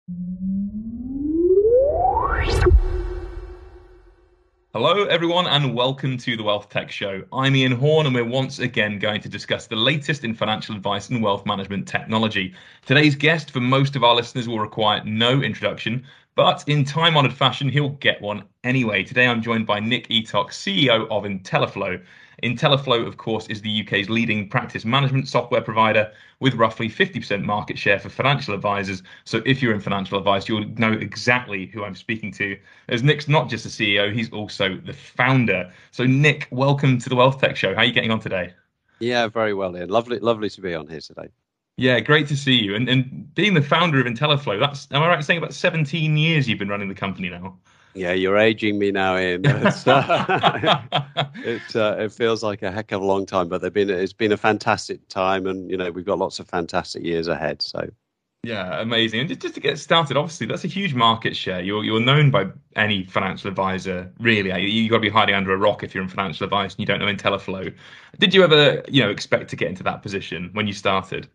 Hello, everyone, and welcome to the Wealth Tech Show. I'm Ian Horn, and we're once again going to discuss the latest in financial advice and wealth management technology. Today's guest, for most of our listeners, will require no introduction, but in time-honored fashion, he'll get one anyway. Today, I'm joined by Nick Eatock, CEO of Intelliflo. Intelliflo, of course, is the UK's leading practice management software provider with roughly 50% market share for financial advisors. So if you're in financial advice, you'll know exactly who I'm speaking to, as Nick's not just the CEO, he's also the founder. So Nick, welcome to the Wealth Tech Show. How are you getting on today? Yeah, very well, Ian. Lovely to be on here today. Yeah, great to see you. And being the founder of Intelliflo, am I right in saying about 17 years you've been running the company now? Yeah, you're aging me now, Ian. It feels like a heck of a long time, but it's been a fantastic time, and we've got lots of fantastic years ahead. So Yeah, amazing. And just to get started, obviously that's a huge market share. You're known by any financial advisor, really. You got to be hiding under a rock if you're in financial advice and you don't know Intelliflo. Did you ever, expect to get into that position when you started?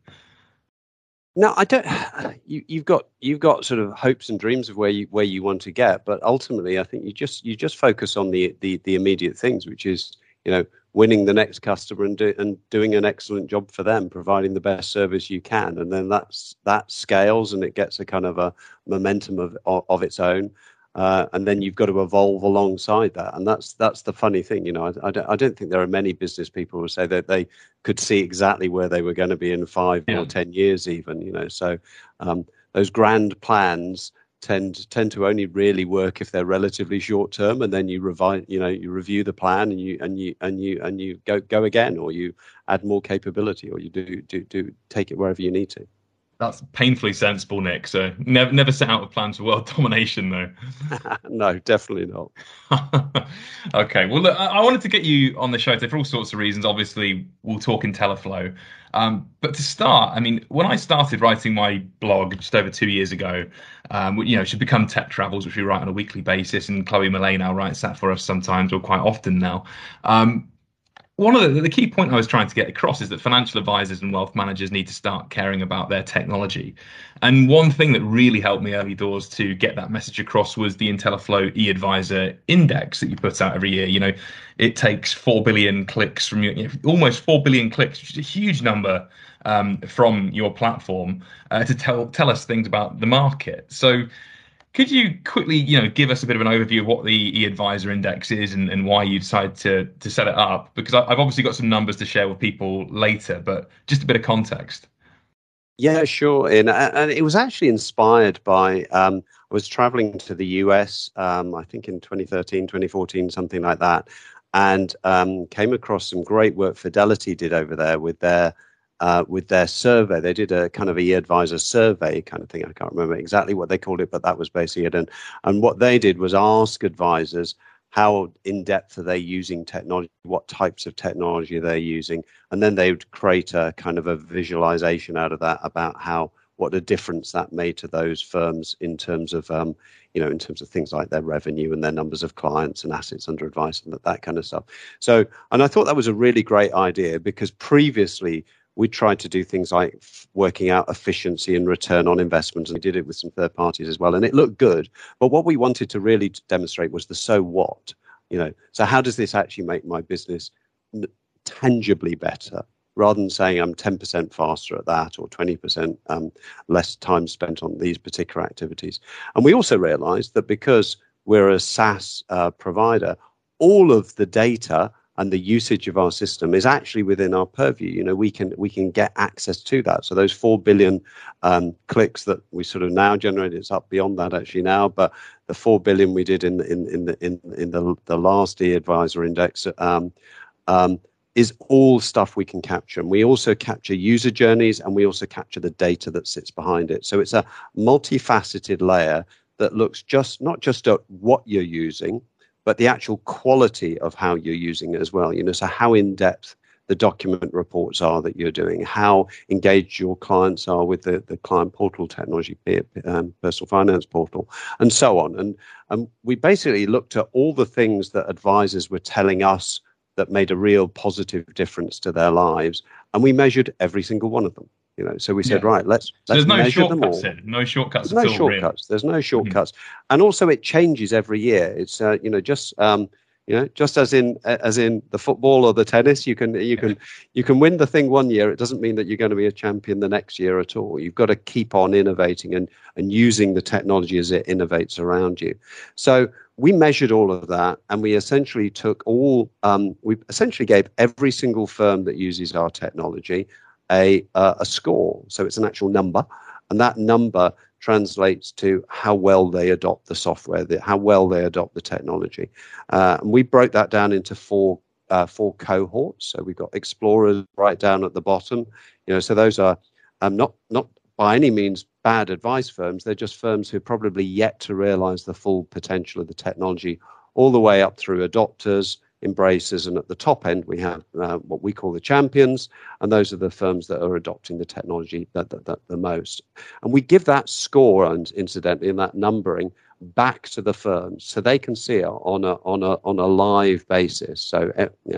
no, I don't. You've got sort of hopes and dreams of where you want to get, but ultimately, I think you just focus on the immediate things, which is winning the next customer and doing an excellent job for them, providing the best service you can, and then that scales and it gets a kind of a momentum of its own. And then you've got to evolve alongside that, and that's the funny thing. I don't think there are many business people who say that they could see exactly where they were going to be in 5 or 10 years, even. So those grand plans tend to only really work if they're relatively short term, and then you revise, you review the plan, and you go again, or you add more capability, or you do take it wherever you need to. That's painfully sensible, Nick. So never set out a plan for world domination, though. No, definitely not. Okay. Well, look, I wanted to get you on the show today for all sorts of reasons. Obviously, we'll talk Intelliflo. But to start, I mean, when I started writing my blog just over 2 years ago, it should become Tech Travels, which we write on a weekly basis, and Chloe Millay now writes that for us sometimes, or quite often now. One of the key point I was trying to get across is that financial advisors and wealth managers need to start caring about their technology. And one thing that really helped me early doors to get that message across was the Intelliflo eAdvisor Index that you put out every year. It takes 4 billion clicks from almost 4 billion clicks, which is a huge number from your platform to tell us things about the market. So could you quickly, give us a bit of an overview of what the eAdvisor Index is and why you decided to set it up? Because I've obviously got some numbers to share with people later, but just a bit of context. Yeah, sure. And it was actually inspired by I was traveling to the US, I think in 2013, 2014, something like that, and came across some great work Fidelity did over there with their survey. They did a kind of e-advisor survey kind of thing. I can't remember exactly what they called it, but that was basically it. And what they did was ask advisors how in depth are they using technology, what types of technology they're using, and then they would create a kind of a visualization out of that about what a difference that made to those firms in terms of in terms of things like their revenue and their numbers of clients and assets under advice and that kind of stuff. So, and I thought that was a really great idea because previously we tried to do things like working out efficiency and return on investment, and we did it with some third parties as well, and it looked good. But what we wanted to really demonstrate was the so what, So how does this actually make my business tangibly better, rather than saying I'm 10% faster at that or 20% less time spent on these particular activities? And we also realized that because we're a SaaS provider, all of the data and the usage of our system is actually within our purview. We can get access to that. So those 4 billion clicks that we sort of now generate, it's up beyond that actually now, but the 4 billion we did in the last eAdvisor Index is all stuff we can capture. And we also capture user journeys, and we also capture the data that sits behind it. So it's a multifaceted layer that looks not just at what you're using, but the actual quality of how you're using it as well. So how in depth the document reports are that you're doing, how engaged your clients are with the client portal technology, personal finance portal, and so on. And we basically looked at all the things that advisors were telling us that made a real positive difference to their lives, and we measured every single one of them. So we said, right, let's there's no measure them all. No shortcuts There's at no all, shortcuts. really. There's no shortcuts, and also it changes every year. It's just as in the football or the tennis, you can win the thing one year. It doesn't mean that you're going to be a champion the next year at all. You've got to keep on innovating and using the technology as it innovates around you. So we measured all of that, and we essentially gave every single firm that uses our technology a score. So it's an actual number, and that number translates to how well they adopt the software, how well they adopt the technology. And we broke that down into four cohorts. So we've got explorers right down at the bottom. So those are not by any means bad advice firms. They're just firms who are probably yet to realize the full potential of the technology, all the way up through adopters, embracers, and at the top end we have what we call the champions, and those are the firms that are adopting the technology the most. And we give that score, and incidentally, in that numbering, back to the firms so they can see it on a live basis. So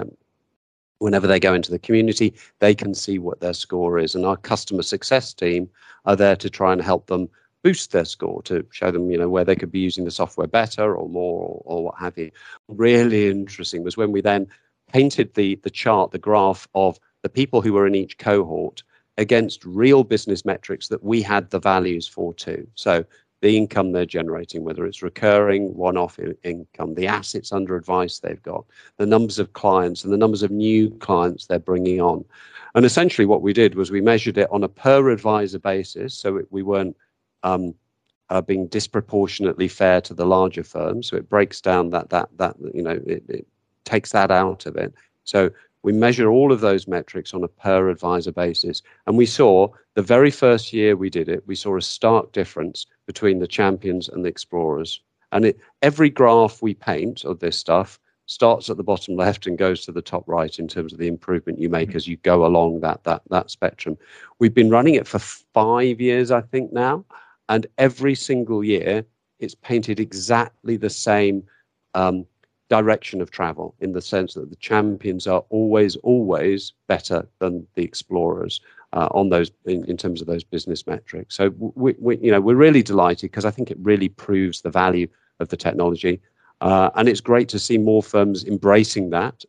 whenever they go into the community, they can see what their score is, and our customer success team are there to try and help them boost their score, to show them, where they could be using the software better or more or what have you. Really interesting was when we then painted the chart, the graph of the people who were in each cohort against real business metrics that we had the values for too. So the income they're generating, whether it's recurring, one-off income, the assets under advice they've got, the numbers of clients and the numbers of new clients they're bringing on. And essentially what we did was we measured it on a per advisor basis. So we weren't being disproportionately fair to the larger firms. So it breaks down that it takes that out of it. So we measure all of those metrics on a per advisor basis. And we saw the very first year we did it, we saw a stark difference between the champions and the explorers. And every graph we paint of this stuff starts at the bottom left and goes to the top right in terms of the improvement you make as you go along that spectrum. We've been running it for 5 years, I think now. And every single year, it's painted exactly the same direction of travel, in the sense that the champions are always better than the explorers on those in terms of those business metrics. So we're really delighted, because I think it really proves the value of the technology, and it's great to see more firms embracing that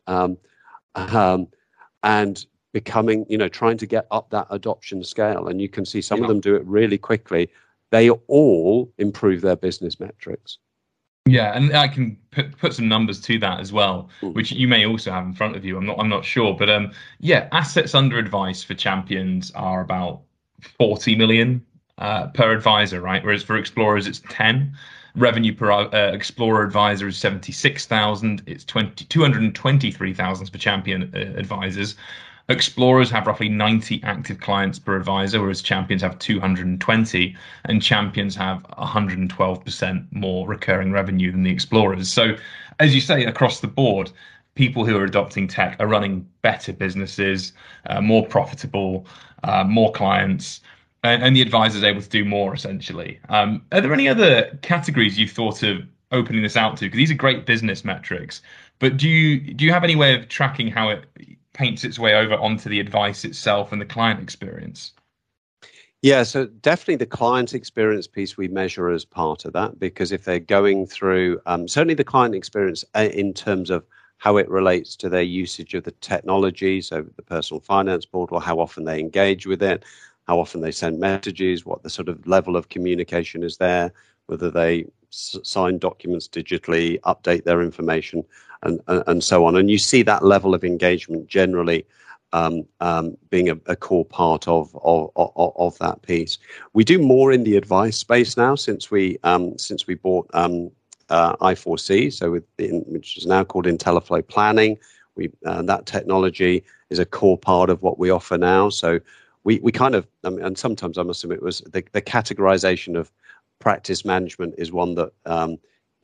and becoming, trying to get up that adoption scale. And you can see some of them do it really quickly. They all improve their business metrics. Yeah, and I can put some numbers to that as well, which you may also have in front of you. I'm not sure, but assets under advice for champions are about 40 million per advisor, right? Whereas for explorers, it's 10. Revenue per explorer advisor is 76,000. It's 223,000 for champion advisors. Explorers have roughly 90 active clients per advisor, whereas champions have 220, and champions have 112% more recurring revenue than the explorers. So, as you say, across the board, people who are adopting tech are running better businesses, more profitable, more clients, and the advisor is able to do more, essentially. Are there any other categories you've thought of opening this out to? Because these are great business metrics, but do you have any way of tracking how it paints its way over onto the advice itself and the client experience? Yeah, so definitely the client experience piece we measure as part of that, because if they're going through, certainly the client experience in terms of how it relates to their usage of the technology, so the personal finance portal, how often they engage with it, how often they send messages, what the sort of level of communication is there, whether they sign documents digitally, update their information, and so on. And you see that level of engagement generally being a core part of that piece. We do more in the advice space now since we bought I4C, so which is now called IntelliFlow Planning. That technology is a core part of what we offer now. So we kind of, and sometimes I must admit, it was the categorization of practice management is one that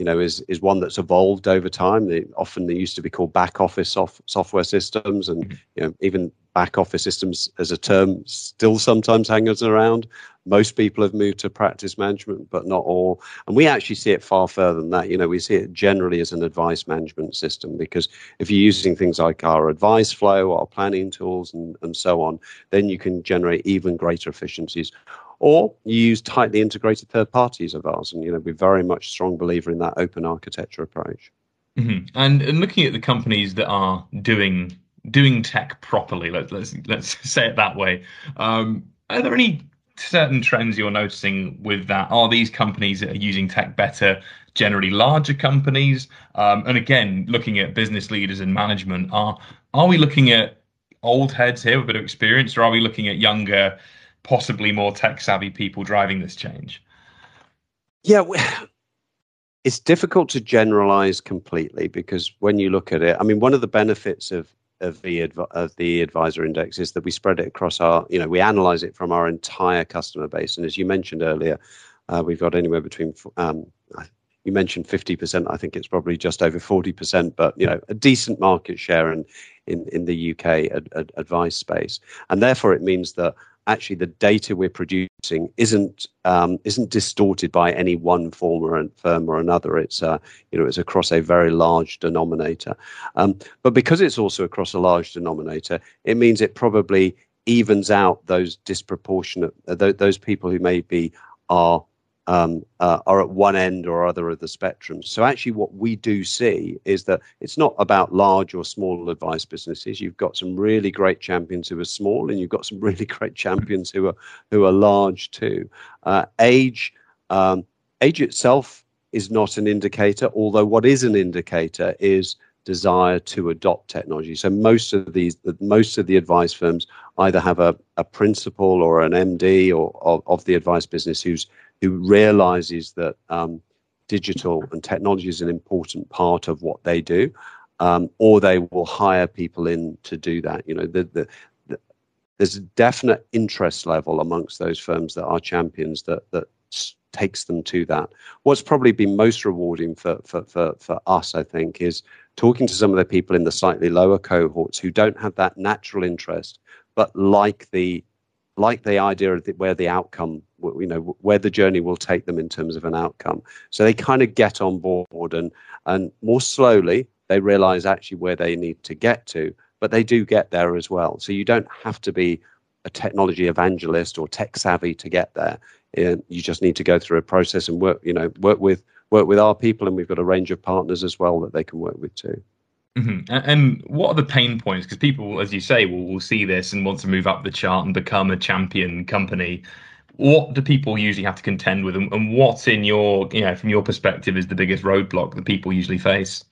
is one that's evolved over time. They used to be called back office software systems, and even back office systems as a term still sometimes hangs around. Most people have moved to practice management, but not all. And we actually see it far further than that. We see it generally as an advice management system, because if you're using things like our advice flow, our planning tools, and so on, then you can generate even greater efficiencies. Or you use tightly integrated third parties of ours. And, we're very much a strong believer in that open architecture approach. Mm-hmm. And looking at the companies that are doing tech properly, let's say it that way. Are there any certain trends you're noticing with that? Are these companies that are using tech better generally larger companies? And again, looking at business leaders and management, are we looking at old heads here with a bit of experience, or are we looking at younger, possibly more tech savvy people driving this change? Yeah, it's difficult to generalize completely, because when you look at it, I mean, one of the benefits of the advisor index is that we spread it across we analyze it from our entire customer base. And as you mentioned earlier, we've got anywhere between, you mentioned 50%, I think it's probably just over 40%, but, a decent market share in the UK advice space. And therefore it means that actually the data we're producing isn't distorted by any one firm or another. It's it's across a very large denominator, but because it's also across a large denominator, it means it probably evens out those disproportionate those people who maybe are at one end or other of the spectrum. So actually what we do see is that it's not about large or small advice businesses. You've got some really great champions who are small, and you've got some really great champions who are large too. Age itself is not an indicator, although what is an indicator is desire to adopt technology. So most of the advice firms either have a principal or an MD of the advice business who realizes that digital and technology is an important part of what they do, or they will hire people in to do that. There's a definite interest level amongst those firms that are champions that takes them to that. What's probably been most rewarding for us, I think, is talking to some of the people in the slightly lower cohorts who don't have that natural interest, but like the idea of where the outcome, where the journey will take them in terms of an outcome. So they kind of get on board, and more slowly they realize actually where they need to get to, but they do get there as well. So you don't have to be a technology evangelist or tech savvy to get there. You just need to go through a process and work with our people, and we've got a range of partners as well that they can work with too. Mm-hmm. And what are the pain points? Because people, as you say, will see this and want to move up the chart and become a champion company. What do people usually have to contend with, and what, in your, from your perspective, is the biggest roadblock that people usually face?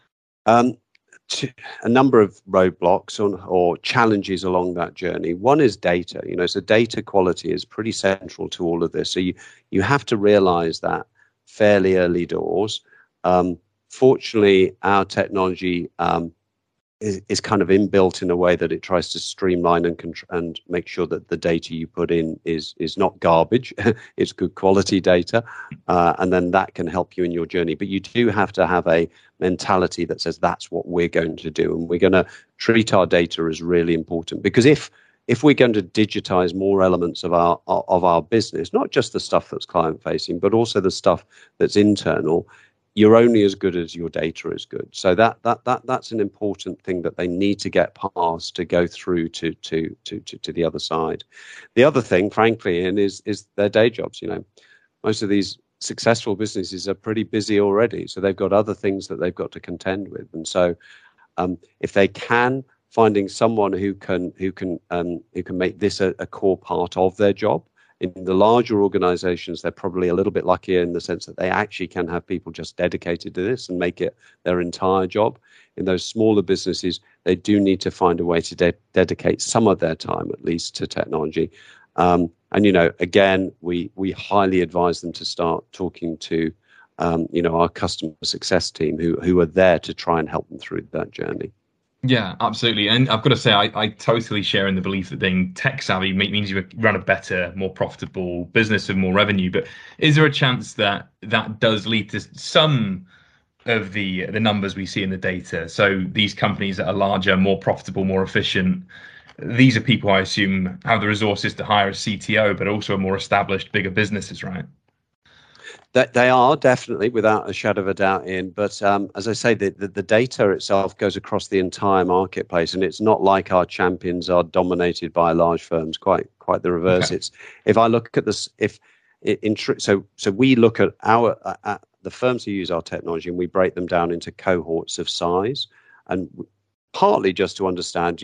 A number of roadblocks or challenges along that journey. One is data. So data quality is pretty central to all of this. So you have to realize that fairly early doors. Fortunately, our technology is kind of inbuilt in a way that it tries to streamline and make sure that the data you put in is not garbage. It's good quality data, and then that can help you in your journey. But you do have to have a mentality that says that's what we're going to do, and we're going to treat our data as really important. Because if we're going to digitize more elements of our business, not just the stuff that's client facing, but also the stuff that's internal, you're only as good as your data is good. So that's an important thing that they need to get past to go through to the other side. The other thing, frankly, is their day jobs. Most of these successful businesses are pretty busy already, so they've got other things that they've got to contend with. And so, if they can, finding someone who can make this a core part of their job. In the larger organizations, they're probably a little bit luckier in the sense that they actually can have people just dedicated to this and make it their entire job. In those smaller businesses, they do need to find a way to dedicate some of their time, at least, to technology. And, again, we highly advise them to start talking to, our customer success team who are there to try and help them through that journey. Yeah, absolutely. And I've got to say, I totally share in the belief that being tech savvy means you run a better, more profitable business and more revenue. But is there a chance that that does lead to some of the numbers we see in the data? So these companies that are larger, more profitable, more efficient, these are people I assume have the resources to hire a CTO, but also more established, bigger businesses, right? That they are definitely, without a shadow of a doubt, in. But as I say, the data itself goes across the entire marketplace, and it's not like our champions are dominated by large firms. Quite the reverse. Okay. It's if I look at this, if so we look at our at the firms who use our technology, and we break them down into cohorts of size, and partly just to understand,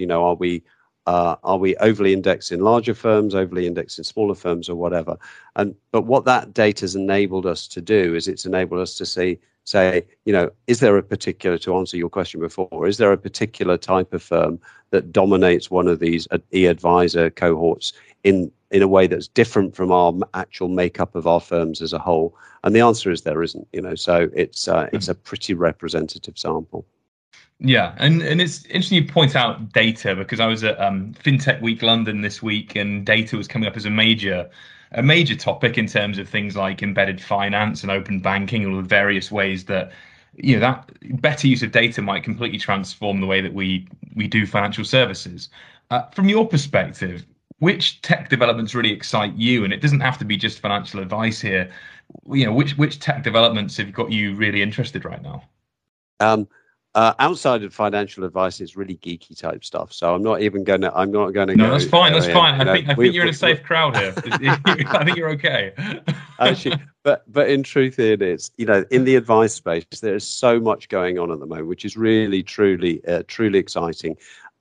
are we overly indexed in larger firms, overly indexed in smaller firms, or whatever? But what that data has enabled us to do is it's enabled us to say, is there a particular, to answer your question before, is there a particular type of firm that dominates one of these e-advisor cohorts in a way that's different from our actual makeup of our firms as a whole? And the answer is there isn't. So it's a pretty representative sample. Yeah, and it's interesting you point out data because I was at FinTech Week London this week, and data was coming up as a major topic in terms of things like embedded finance and open banking, all the various ways that that better use of data might completely transform the way that we do financial services. From your perspective, which tech developments really excite you? And it doesn't have to be just financial advice here. Which tech developments have got you really interested right now? Um, Outside of financial advice, it's really geeky type stuff. So I'm not going to No, go that's fine. That's there. fine. I think you're in a safe crowd here. I think you're okay. Actually, but in truth, it is. In the advice space, there is so much going on at the moment, which is really, truly exciting.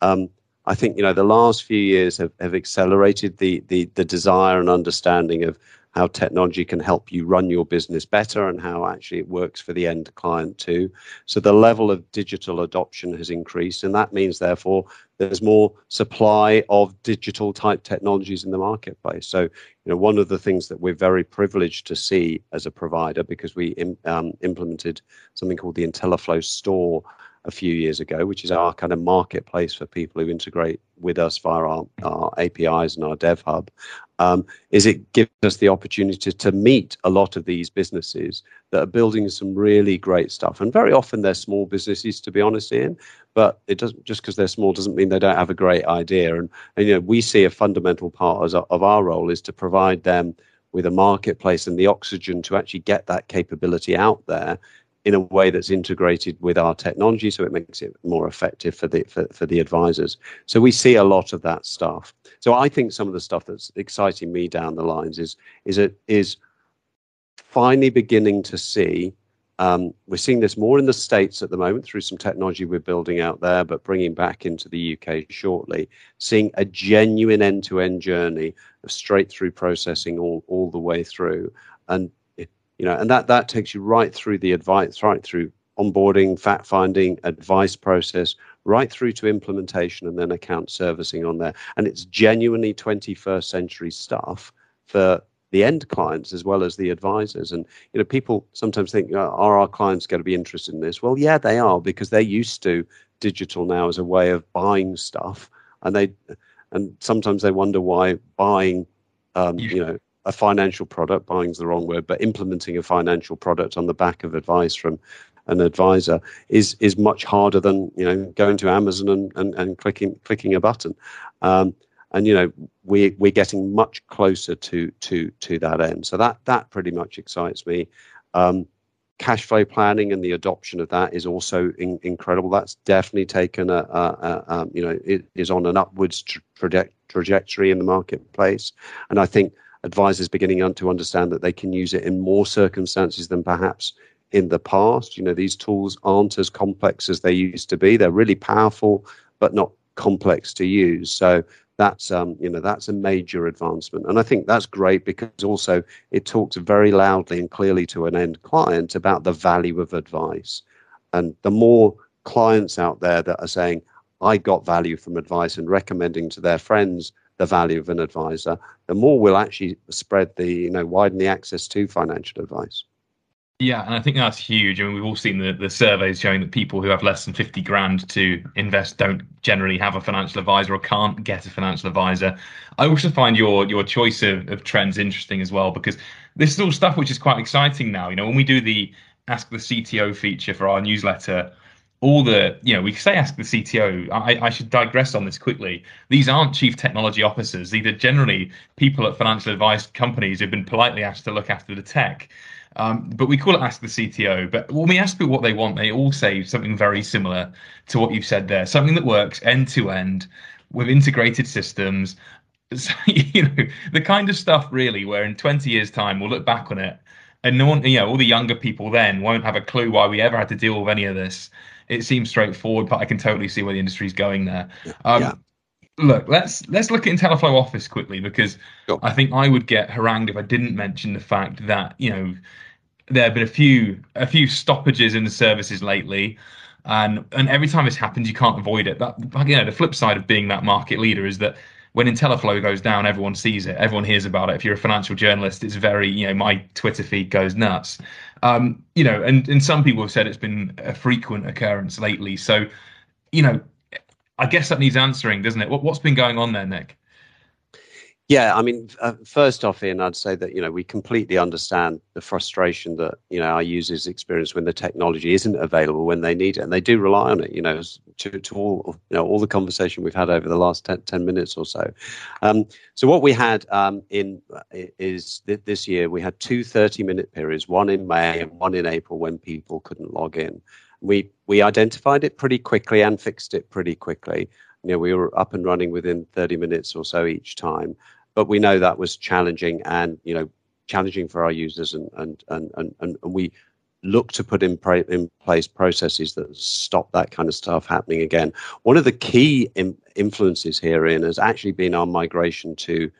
I think the last few years have accelerated the desire and understanding of how technology can help you run your business better and how actually it works for the end client too. So the level of digital adoption has increased, and that means therefore there's more supply of digital type technologies in the marketplace. So one of the things that we're very privileged to see as a provider, because we implemented something called the IntelliFlow Store a few years ago, which is our kind of marketplace for people who integrate with us via our APIs and our Dev Hub, is it gives us the opportunity to meet a lot of these businesses that are building some really great stuff. And very often they're small businesses, to be honest, Ian, but it doesn't, just because they're small doesn't mean they don't have a great idea. And we see a fundamental part of our role is to provide them with a marketplace and the oxygen to actually get that capability out there in a way that's integrated with our technology, so it makes it more effective for the advisors. So we see a lot of that stuff. So I think some of the stuff that's exciting me down the lines is finally beginning to see. We're seeing this more in the States at the moment through some technology we're building out there, but bringing back into the UK shortly, seeing a genuine end-to-end journey of straight through processing all the way through. And and that takes you right through the advice, right through onboarding, fact finding, advice process, right through to implementation and then account servicing on there. And it's genuinely 21st century stuff for the end clients as well as the advisors. And people sometimes think, are our clients going to be interested in this? Well, yeah, they are, because they're used to digital now as a way of buying stuff, and sometimes they wonder why buying, a financial product, buying is the wrong word, but implementing a financial product on the back of advice from an advisor is much harder than going to Amazon and clicking a button. We're getting much closer to that end. So that pretty much excites me. Cash flow planning and the adoption of that is also incredible. That's definitely taken it is on an upwards trajectory in the marketplace, and I think advisors beginning to understand that they can use it in more circumstances than perhaps in the past. These tools aren't as complex as they used to be. They're really powerful, but not complex to use. So that's a major advancement. And I think that's great because also it talks very loudly and clearly to an end client about the value of advice. And the more clients out there that are saying, I got value from advice, and recommending to their friends the value of an advisor, the more we'll actually widen the access to financial advice. Yeah, and I think that's huge. I mean, we've all seen the surveys showing that people who have less than 50 grand to invest don't generally have a financial advisor or can't get a financial advisor. I also find your choice of trends interesting as well, because this is all stuff which is quite exciting now. You know, when we do the Ask the CTO feature for our newsletter, all we say Ask the CTO. I should digress on this quickly. These aren't chief technology officers. These are generally people at financial advice companies who've been politely asked to look after the tech. But we call it Ask the CTO. But when we ask people what they want, they all say something very similar to what you've said there. Something that works end to end with integrated systems. So, the kind of stuff really where in 20 years' time we'll look back on it and no one, all the younger people then won't have a clue why we ever had to deal with any of this. It seems straightforward, but I can totally see where the industry's going there. Yeah. Look, let's look at IntelliFlow Office quickly because Sure. I think I would get harangued if I didn't mention the fact that there have been a few stoppages in the services lately, and every time this happens, you can't avoid it. That the flip side of being that market leader is that when IntelliFlow goes down, everyone sees it, everyone hears about it. If you're a financial journalist, it's very my Twitter feed goes nuts. And some people have said it's been a frequent occurrence lately. So, you know, I guess that needs answering, doesn't it? What's been going on there, Nick? Yeah, I mean, first off, Ian, I'd say that we completely understand the frustration that our users experience when the technology isn't available when they need it, and they do rely on it. To all the conversation we've had over the last 10 minutes or so. So what we had is this year we had two 30-minute periods, one in May and one in April when people couldn't log in. We identified it pretty quickly and fixed it pretty quickly. We were up and running within 30 minutes or so each time. But we know that was challenging and challenging for our users, and we look to put in place processes that stop that kind of stuff happening again. One of the key influences herein has actually been our migration to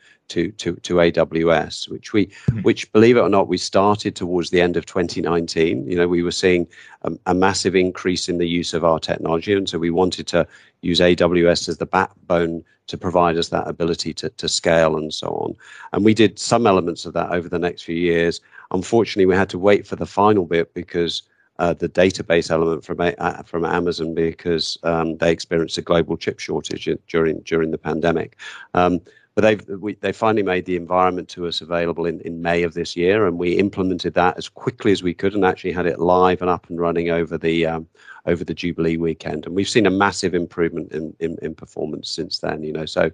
AWS, which believe it or not, we started towards the end of 2019. We were seeing a massive increase in the use of our technology, and so we wanted to use AWS as the backbone to provide us that ability to scale and so on. And we did some elements of that over the next few years. Unfortunately, we had to wait for the final bit because the database element from Amazon, because they experienced a global chip shortage during the pandemic. But they finally made the environment to us available in May of this year, and we implemented that as quickly as we could, and actually had it live and up and running over the Jubilee weekend. And we've seen a massive improvement in performance since then. So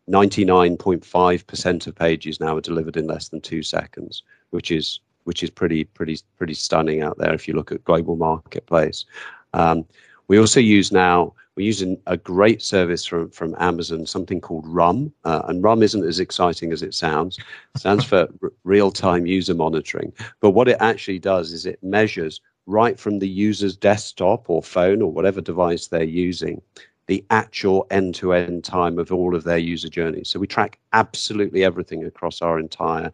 99.5% of pages now are delivered in less than 2 seconds, which is pretty stunning out there if you look at global marketplace. We also we're using a great service from Amazon, something called RUM, and RUM isn't as exciting as it sounds. It stands for real-time user monitoring. But what it actually does is it measures right from the user's desktop or phone or whatever device they're using, the actual end-to-end time of all of their user journeys. So we track absolutely everything across our entire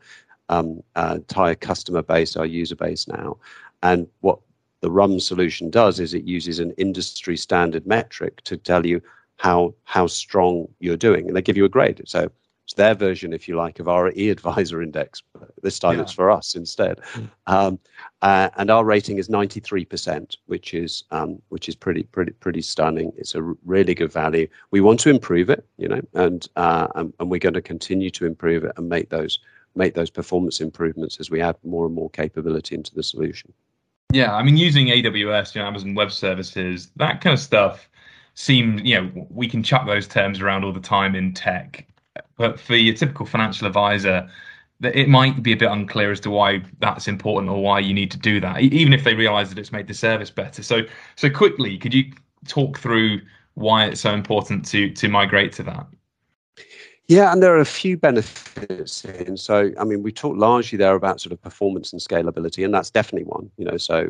customer base, our user base now. And what the RUM solution does is it uses an industry standard metric to tell you how strong you're doing, and they give you a grade. So it's their version, if you like, of our e-advisor index. But this time it's for us instead. And our rating is 93%, which is pretty stunning. It's a really good value. We want to improve it, and we're going to continue to improve it and make those performance improvements as we add more and more capability into the solution. Yeah, I mean, using AWS, Amazon Web Services, that kind of stuff seems, we can chuck those terms around all the time in tech. But for your typical financial advisor, it might be a bit unclear as to why that's important or why you need to do that, even if they realize that it's made the service better. So quickly, could you talk through why it's so important to migrate to that? Yeah, and there are a few benefits. So, I mean, we talked largely there about sort of performance and scalability, and that's definitely one. So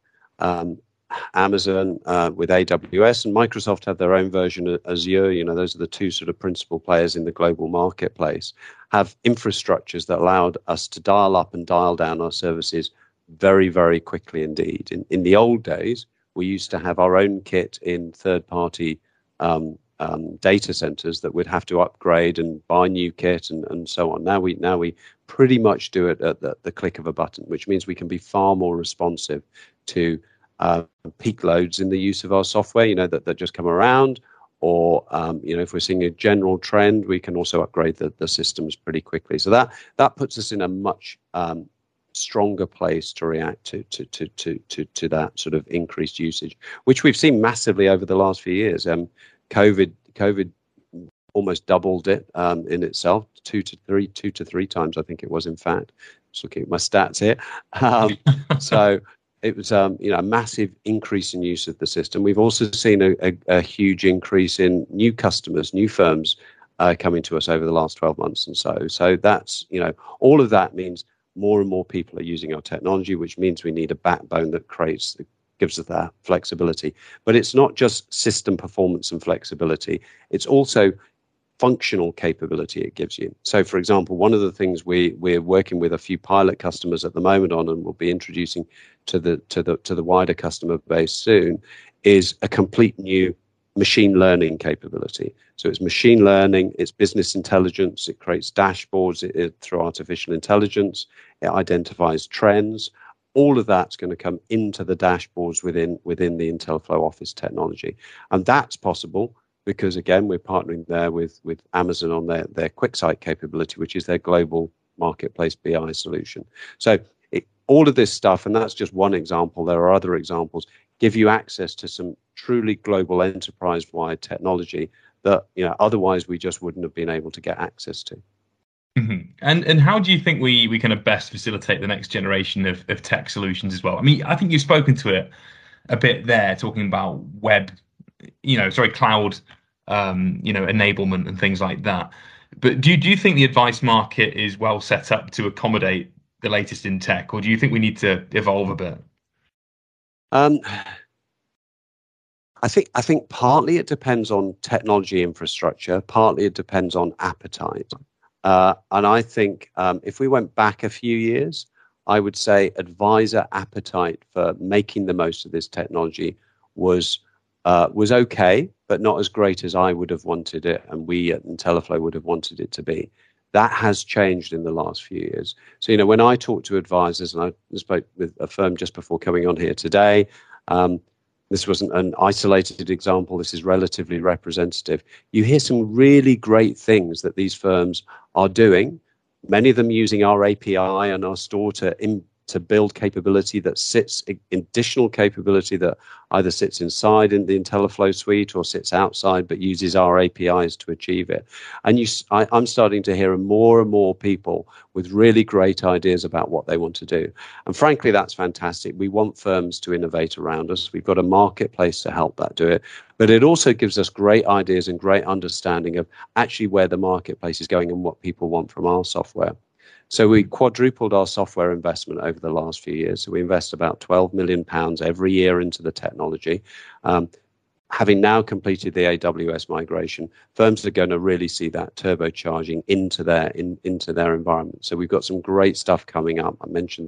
Amazon with AWS and Microsoft have their own version of Azure. Those are the two sort of principal players in the global marketplace, have infrastructures that allowed us to dial up and dial down our services very, very quickly indeed. In the old days, we used to have our own kit in third-party data centers that we'd have to upgrade and buy new kit and so on. Now we pretty much do it at the click of a button, which means we can be far more responsive to peak loads in the use of our software, that just come around. Or, if we're seeing a general trend, we can also upgrade the systems pretty quickly. So that puts us in a much stronger place to react to that sort of increased usage, which we've seen massively over the last few years. COVID almost doubled it in itself, two to three times, I think it was. In fact, just looking at my stats here. So it was a massive increase in use of the system. We've also seen a huge increase in new customers, new firms coming to us over the last 12 months and so. So that's, all of that means more and more people are using our technology, which means we need a backbone that gives us that flexibility. But it's not just system performance and flexibility. It's also functional capability it gives you. So, for example, one of the things we're working with a few pilot customers at the moment on, and we'll be introducing to the wider customer base soon, is a complete new machine learning capability. So it's machine learning, it's business intelligence, it creates dashboards through artificial intelligence, it identifies trends. All of that's going to come into the dashboards within the Intelliflo Office technology. And that's possible because, again, we're partnering there with Amazon on their QuickSight capability, which is their global marketplace BI solution. So all of this stuff, and that's just one example, there are other examples, give you access to some truly global enterprise-wide technology that otherwise we just wouldn't have been able to get access to. Mm-hmm. And how do you think we kind of best facilitate the next generation of tech solutions as well? I mean, I think you've spoken to it a bit there, talking about cloud, enablement and things like that. But do you think the advice market is well set up to accommodate the latest in tech, or do you think we need to evolve a bit? I think partly it depends on technology infrastructure, partly it depends on appetite. And I think if we went back a few years, I would say advisor appetite for making the most of this technology was okay, but not as great as I would have wanted it, and we at Intelliflo would have wanted it to be. That has changed in the last few years. So, when I talk to advisors, and I spoke with a firm just before coming on here today, this wasn't an isolated example, this is relatively representative. You hear some really great things that these firms are doing, many of them using our API and our store to build capability that sits, additional capability that either sits inside in the Intelliflo suite or sits outside but uses our APIs to achieve it. And I'm starting to hear more and more people with really great ideas about what they want to do. And frankly, that's fantastic. We want firms to innovate around us. We've got a marketplace to help that do it. But it also gives us great ideas and great understanding of actually where the marketplace is going and what people want from our software. So we quadrupled our software investment over the last few years. So we invest about £12 million every year into the technology. Having now completed the AWS migration, firms are going to really see that turbocharging into their environment. So we've got some great stuff coming up. I mentioned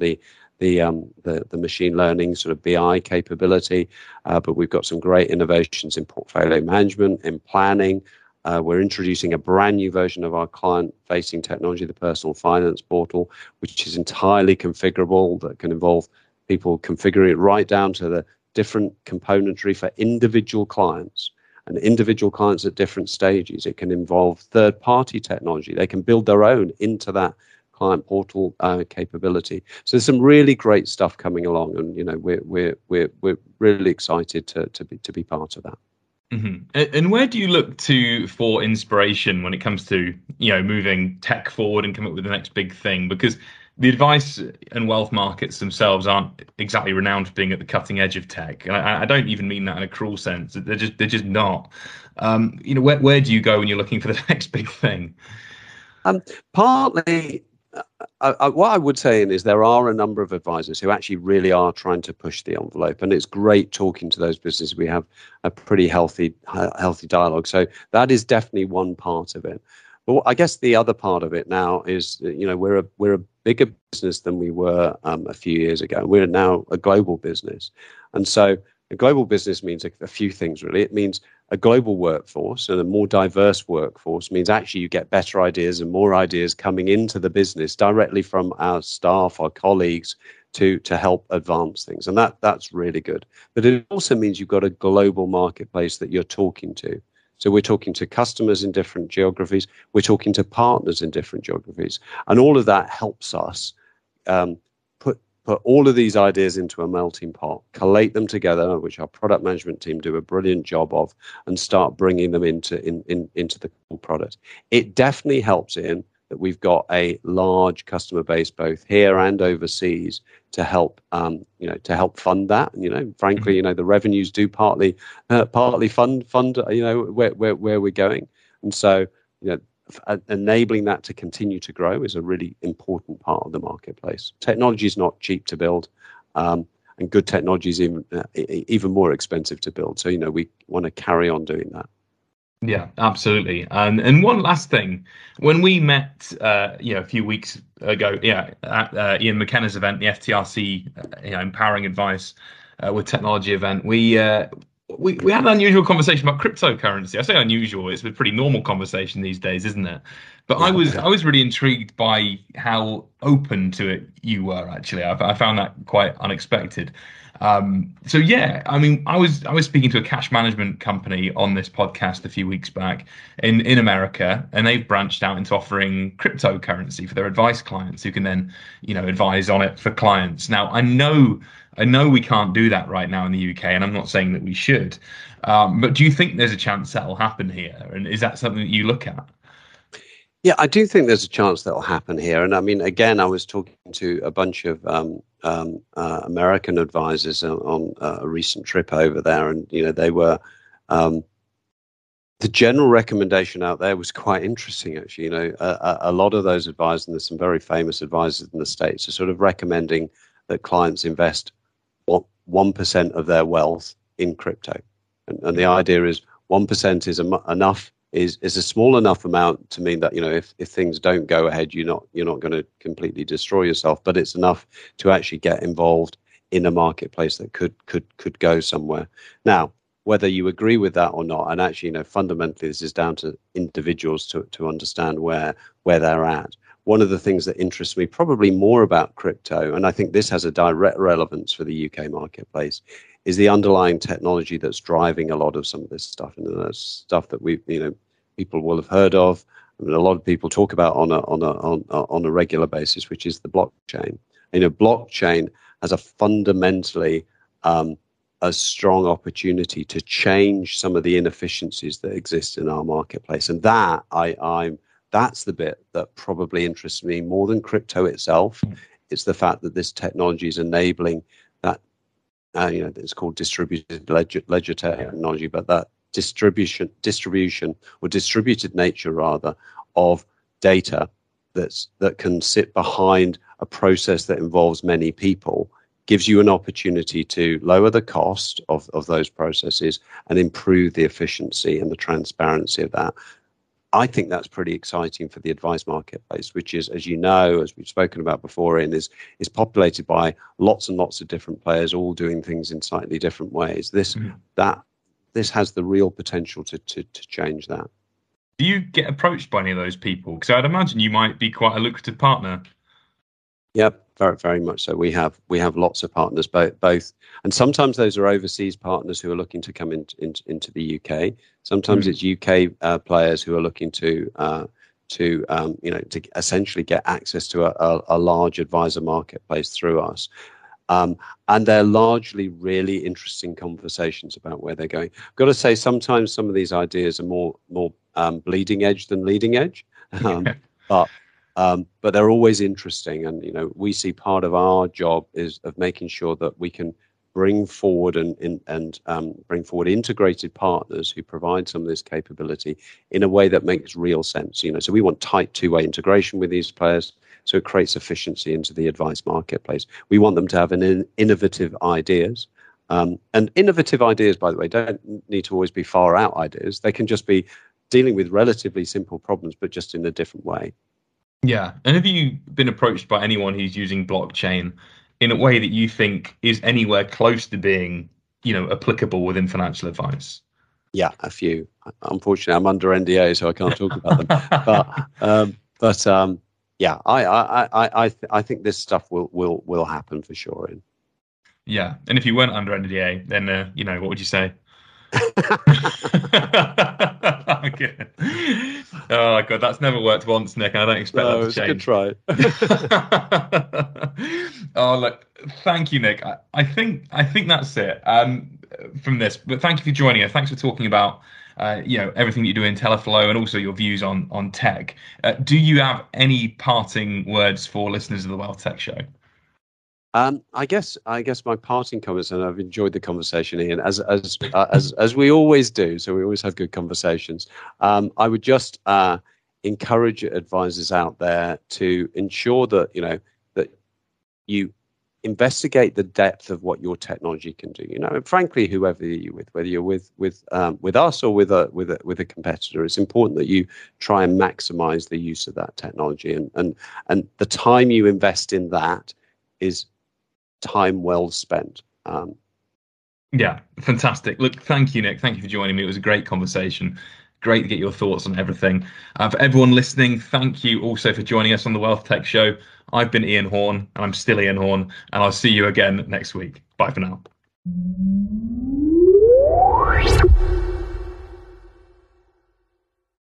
the machine learning sort of BI capability, but we've got some great innovations in portfolio management, in planning. We're introducing a brand new version of our client-facing technology, the Personal Finance Portal, which is entirely configurable, that can involve people configuring it right down to the different componentry for individual clients and individual clients at different stages. It can involve third-party technology. They can build their own into that client portal capability. So there's some really great stuff coming along, and we're really excited to be part of that. Mm-hmm. And where do you look to for inspiration when it comes to moving tech forward and coming up with the next big thing? Because the advice and wealth markets themselves aren't exactly renowned for being at the cutting edge of tech. And I don't even mean that in a cruel sense. They're just not. Where do you go when you're looking for the next big thing? Partly. What I would say is there are a number of advisors who actually really are trying to push the envelope, and it's great talking to those businesses. We have a pretty healthy dialogue, so that is definitely one part of it. But I guess the other part of it now is, we're a bigger business than we were a few years ago. We're now a global business, and so a global business means a few things really. It means a global workforce and a more diverse workforce means actually you get better ideas and more ideas coming into the business directly from our staff, our colleagues, to help advance things. And that's really good. But it also means you've got a global marketplace that you're talking to. So we're talking to customers in different geographies. We're talking to partners in different geographies. And all of that helps us put all of these ideas into a melting pot, collate them together, which our product management team do a brilliant job of, and start bringing them into the core product. It definitely helps in that we've got a large customer base both here and overseas to help to help fund that. Frankly, the revenues do partly fund where we're going, and so enabling that to continue to grow is a really important part of the marketplace. Technology is not cheap to build, and good technology is even more expensive to build. So we want to carry on doing that. Yeah, absolutely. And one last thing, when we met, a few weeks ago, at Ian McKenna's event, the FTRC, Empowering Advice with Technology event, we had an unusual conversation about cryptocurrency. I say unusual; it's a pretty normal conversation these days, isn't it? But yeah, I was really intrigued by how open to it you were. Actually, I found that quite unexpected. So yeah, I mean, I was speaking to a cash management company on this podcast a few weeks back in America, and they've branched out into offering cryptocurrency for their advice clients who can then, advise on it for clients. Now, I know we can't do that right now in the UK, and I'm not saying that we should. But do you think there's a chance that'll happen here? And is that something that you look at? Yeah, I do think there's a chance that'll happen here. And I mean, again, I was talking to a bunch of American advisors on a recent trip over there, and they were the general recommendation out there was quite interesting, actually. A lot of those advisors, and there's some very famous advisors in the States, are sort of recommending that clients invest 1% of their wealth in crypto, and the idea is 1% is enough. Is a small enough amount to mean that if things don't go ahead, you're not going to completely destroy yourself, but it's enough to actually get involved in a marketplace that could go somewhere. Now, whether you agree with that or not, and actually fundamentally this is down to individuals to understand where they're at. One of the things that interests me probably more about crypto, and I think this has a direct relevance for the UK marketplace, is the underlying technology that's driving a lot of some of this stuff, and that's stuff that people will have heard of, and a lot of people talk about on a regular basis, which is the blockchain. Blockchain has a fundamentally a strong opportunity to change some of the inefficiencies that exist in our marketplace, and that's the bit that probably interests me more than crypto itself. It's the fact that this technology is enabling that. It's called distributed ledger technology, but that distribution or distributed nature rather of data that can sit behind a process that involves many people gives you an opportunity to lower the cost of those processes and improve the efficiency and the transparency of that. I think that's pretty exciting for the advice marketplace, which is, as you know, as we've spoken about before, is populated by lots and lots of different players, all doing things in slightly different ways. This has the real potential to change that. Do you get approached by any of those people? Because I'd imagine you might be quite a lucrative partner. Yep, very, very much so. We have lots of partners, both, and sometimes those are overseas partners who are looking to come into the UK. Sometimes it's UK players who are looking to essentially get access to a large advisor marketplace through us. And they're largely really interesting conversations about where they're going. I've got to say, sometimes some of these ideas are more bleeding edge than leading edge, but they're always interesting. And we see part of our job is of making sure that we can bring forward bring forward integrated partners who provide some of this capability in a way that makes real sense. So we want tight two-way integration with these players, so it creates efficiency into the advice marketplace. We want them to have innovative ideas. And innovative ideas, by the way, don't need to always be far out ideas. They can just be dealing with relatively simple problems, but just in a different way. Yeah. And have you been approached by anyone who's using blockchain in a way that you think is anywhere close to being, applicable within financial advice? Yeah, a few. Unfortunately, I'm under NDA, so I can't talk about them. But yeah, I think this stuff will happen for sure. Yeah, and if you weren't under NDA, then what would you say? Okay. Oh god, that's never worked once, Nick, and I don't expect that No, to it's a good change. try. Oh look, thank you, Nick. I think that's it from this. But thank you for joining us. Thanks for talking about everything that you do in Teleflow and also your views on tech. Do you have any parting words for listeners of the Wealth Tech Show? I guess my parting comments, and I've enjoyed the conversation, Ian, as we always do. So we always have good conversations. I would just encourage advisors out there to ensure that that you investigate the depth of what your technology can do. And frankly, whoever you're with, whether you're with us or with a competitor, it's important that you try and maximize the use of that technology, and the time you invest in that is time well spent. Yeah, fantastic. Look, thank you, Nick. Thank you for joining me. It was a great conversation. Great to get your thoughts on everything. For everyone listening, thank you also for joining us on the Wealth Tech Show. I've been Ian Horn, and I'm still Ian Horn, and I'll see you again next week. Bye for now.